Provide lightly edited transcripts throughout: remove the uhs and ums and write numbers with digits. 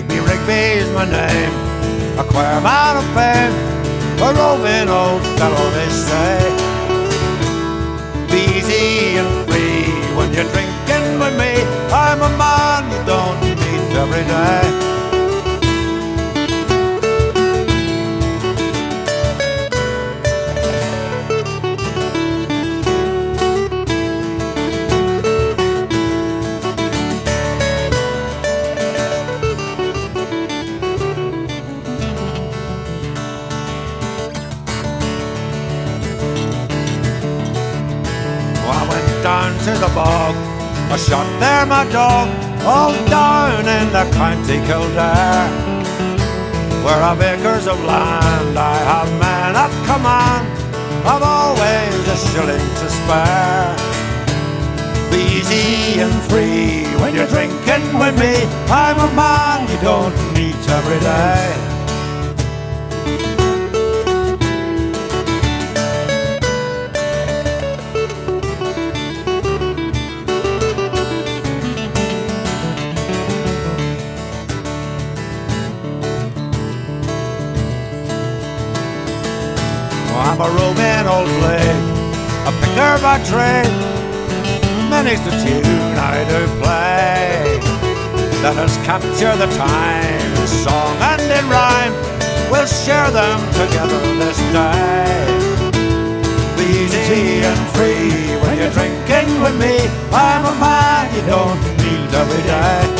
Digby Rigby's my name, a queer man of fame, a roving old fellow they say. Be easy and free when you're drinking with me. I'm a man you don't meet every day. I went down to the bog, I shot there my dog, all down in the county Kildare, where I've acres of land, I have men at command, I've always a shilling to spare. Be easy and free when you're drinking with me. I'm a man you don't meet every day. I'm a roving old blade, a picker by trade. Many's the tune I do play. Let us capture the time in song and in rhyme. We'll share them together this day. Be easy and free when you're drinking with me. I'm a man you don't meet every day.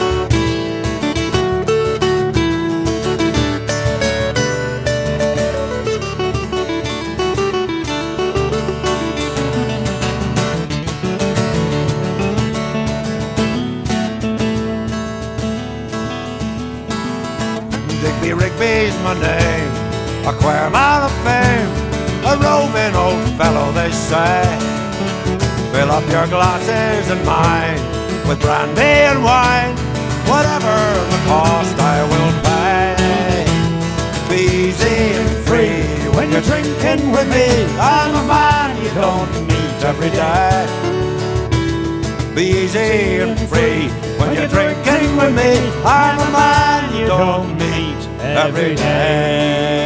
Digby Rigby's my name, a queer man of fame, a roving old fellow they say. Fill up your glasses and mine with brandy and wine, whatever the cost I will pay. Be easy and free when you're drinking with me. I'm a man you don't meet every day. Be easy and free when you're drinking with me. I'm a man you don't meet every day.